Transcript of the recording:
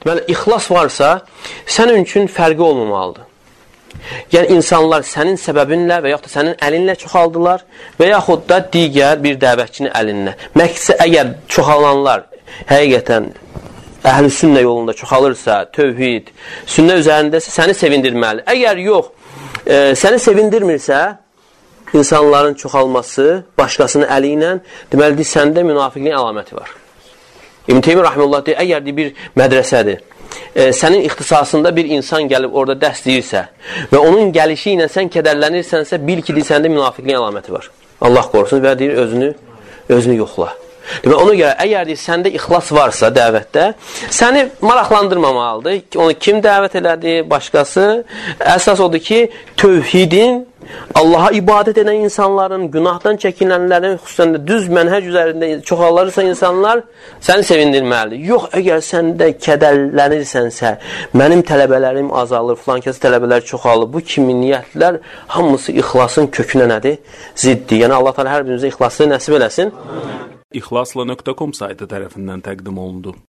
Deməli, ixlas varsa, sənin üçün fərqi olmamalıdır. Yəni, insanlar sənin səbəbinlə və yaxud da sənin əlinlə çoxaldılar və yaxud da digər bir dəvətçinin əlinlə. Məqsəd, əgər çoxalanlar həqiqətən əhl-i sünnə yolunda çoxalırsa, tövhid, sünnə üzərindəsə səni sevindirməli. Əgər yox, səni sevindirmirsə, insanların çoxalması başqasının əli ilə, deməlidir, səndə münafiqliyin əlaməti var. İbn Teymiyyə rahimehullah deyir, əgər bir mədrəsədir, sənin ixtisasında bir insan gəlib orada dərs deyirsə və onun gəlişi ilə sən kədərlənirsənsə, bil ki, səndə münafiqliyin əlaməti var. Allah qorusun və deyir, özünü yoxla. Demək, ona görə, əgər deyir, səndə ixlas varsa dəvətdə, səni maraqlandırmamalıdır. Onu kim dəvət elədi, başqası. Əsas odur ki, tövhidin, Allaha ibadət edən insanların, günahdan çəkinənlərin, xüsusən də düz mənhəc üzərində çoxalırsa insanlar, səni sevindirməlidir. Yox, əgər səndə kədərlənirsənsə, mənim tələbələrim azalır, filan kəs tələbələr çoxalır. Bu kimi niyyətlər hamısı ixlasın kökünə nədir? Ziddir. Yəni, Allah Teala hər birimizə ixlasını nəsib eləsin. İxlasla.com saytı tərəfindən təqdim olundu.